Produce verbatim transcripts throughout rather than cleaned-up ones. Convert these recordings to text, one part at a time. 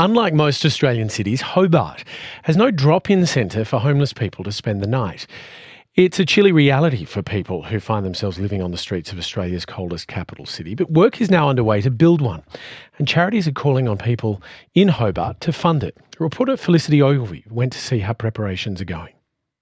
Unlike most Australian cities, Hobart has no drop-in centre for homeless people to spend the night. It's a chilly reality for people who find themselves living on the streets of Australia's coldest capital city, but work is now underway to build one, and charities are calling on people in Hobart to fund it. Reporter Felicity Ogilvie went to see how preparations are going.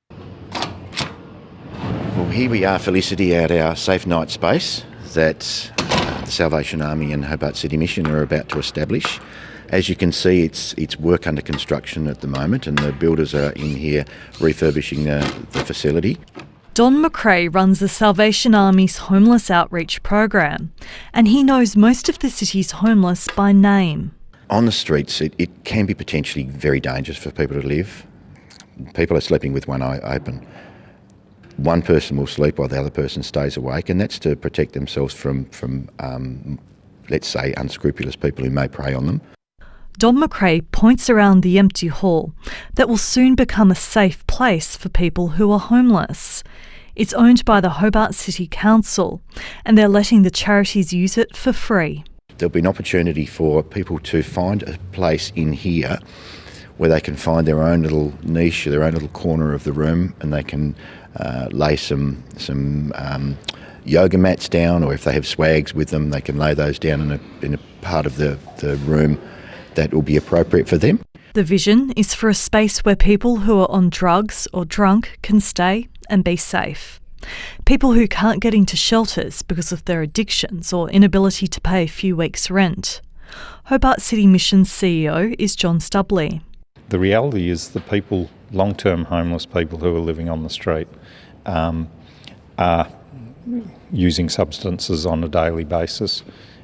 Well, here we are, Felicity, at our Safe Night space that uh, the Salvation Army and Hobart City Mission are about to establish. As you can see, it's it's work under construction at the moment, and the builders are in here refurbishing the, the facility. Don McRae runs the Salvation Army's homeless outreach program, and he knows most of the city's homeless by name. On the streets, it, it can be potentially very dangerous for people to live. People are sleeping with one eye open. One person will sleep while the other person stays awake, and that's to protect themselves from, from um, let's say, unscrupulous people who may prey on them. Don McRae points around the empty hall that will soon become a safe place for people who are homeless. It's owned by the Hobart City Council, and they're letting the charities use it for free. There'll be an opportunity for people to find a place in here where they can find their own little niche, their own little corner of the room, and they can uh, lay some some um, yoga mats down, or if they have swags with them, they can lay those down in a, in a part of the, the room that will be appropriate for them. The vision is for a space where people who are on drugs or drunk can stay and be safe. People who can't get into shelters because of their addictions or inability to pay a few weeks' rent. Hobart City Mission's C E O is John Stubley. The reality is the people, long-term homeless people who are living on the street, um, are using substances on a daily basis.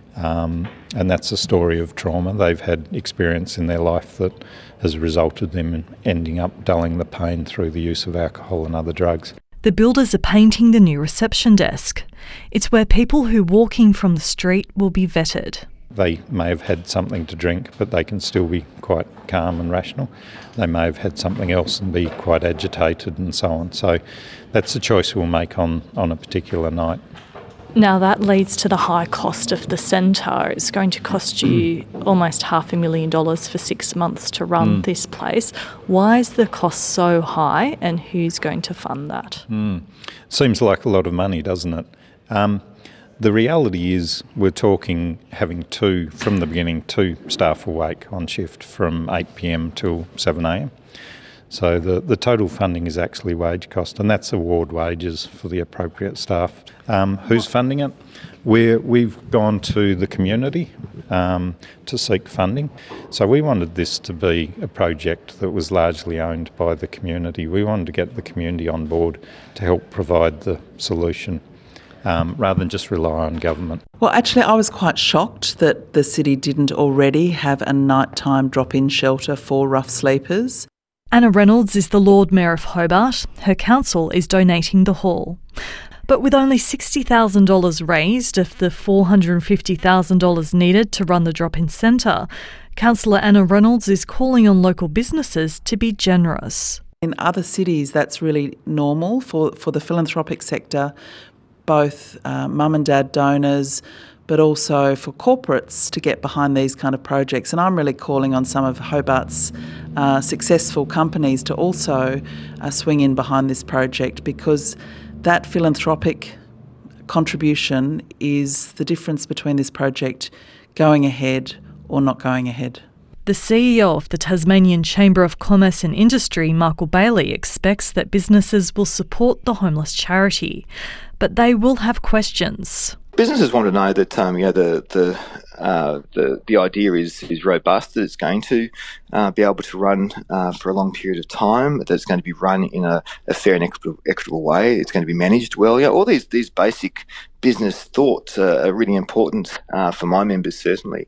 Um, and that's a story of trauma. They've had experience in their life that has resulted in them in ending up dulling the pain through the use of alcohol and other drugs. The builders are painting the new reception desk. It's where people who walk in from the street will be vetted. They may have had something to drink, but they can still be quite calm and rational. They may have had something else and be quite agitated and so on. So that's a choice we'll make on, on a particular night. Now that leads to the high cost of the centre. It's going to cost you mm. almost half a million dollars for six months to run mm. this place. Why is the cost so high, and who's going to fund that? Mm. Seems like a lot of money, doesn't it? Um, the reality is we're talking having two, from the beginning, two staff awake on shift from eight p.m. till seven a.m. So the, the total funding is actually wage cost, and that's award wages for the appropriate staff. Um, who's funding it? We're, we've gone to the community um, to seek funding. So we wanted this to be a project that was largely owned by the community. We wanted to get the community on board to help provide the solution, um, rather than just rely on government. Well, actually, I was quite shocked that the city didn't already have a nighttime drop-in shelter for rough sleepers. Anna Reynolds is the Lord Mayor of Hobart. Her council is donating the hall. But with only sixty thousand dollars raised of the four hundred fifty thousand dollars needed to run the drop-in centre, Councillor Anna Reynolds is calling on local businesses to be generous. In other cities, that's really normal for, for the philanthropic sector, both uh, mum and dad donors, but also for corporates to get behind these kind of projects. And I'm really calling on some of Hobart's uh, successful companies to also uh, swing in behind this project, because that philanthropic contribution is the difference between this project going ahead or not going ahead. The C E O of the Tasmanian Chamber of Commerce and Industry, Michael Bailey, expects that businesses will support the homeless charity, but they will have questions. Businesses want to know that um, you know the the, uh, the the idea is is robust, that it's going to uh, be able to run uh, for a long period of time, that it's going to be run in a, a fair and equitable, equitable way, it's going to be managed well. Yeah, all these these basic business thoughts are, are really important uh, for my members, certainly.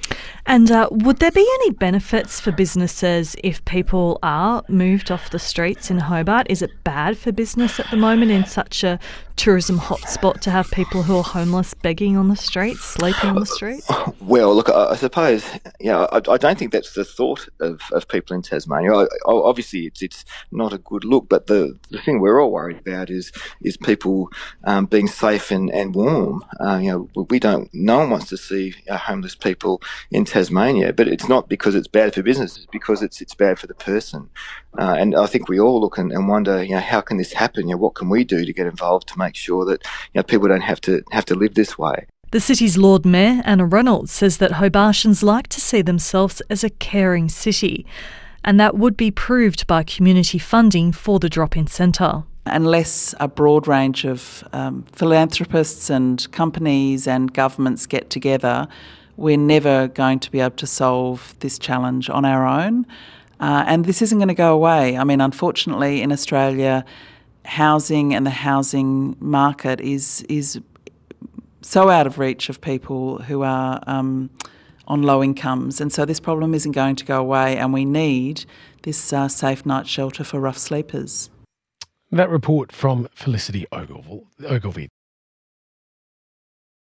And uh, would there be any benefits for businesses if people are moved off the streets in Hobart? Is it bad for business at the moment in such a tourism hotspot to have people who are homeless begging on the streets, sleeping on the streets? Well, look, I, I suppose, you know, I, I don't think that's the thought of, of people in Tasmania. I, I, obviously, it's it's not a good look, but the, the thing we're all worried about is is people um, being safe and, and warm. Uh, you know, we don't, no one wants to see uh, homeless people in Tasmania, but it's not because it's bad for business, it's because it's it's bad for the person. Uh, and I think we all look and, and wonder, you know, how can this happen? You know, what can we do to get involved to make sure that, you know, people don't have to have to live this way? The city's Lord Mayor, Anna Reynolds, says that Hobartians like to see themselves as a caring city, and that would be proved by community funding for the drop-in centre. Unless a broad range of um, philanthropists and companies and governments get together, we're never going to be able to solve this challenge on our own. Uh, and this isn't going to go away. I mean, unfortunately, in Australia, housing and the housing market is is so out of reach of people who are um, on low incomes. And so this problem isn't going to go away, and we need this uh, safe night shelter for rough sleepers. That report from Felicity Ogilvie.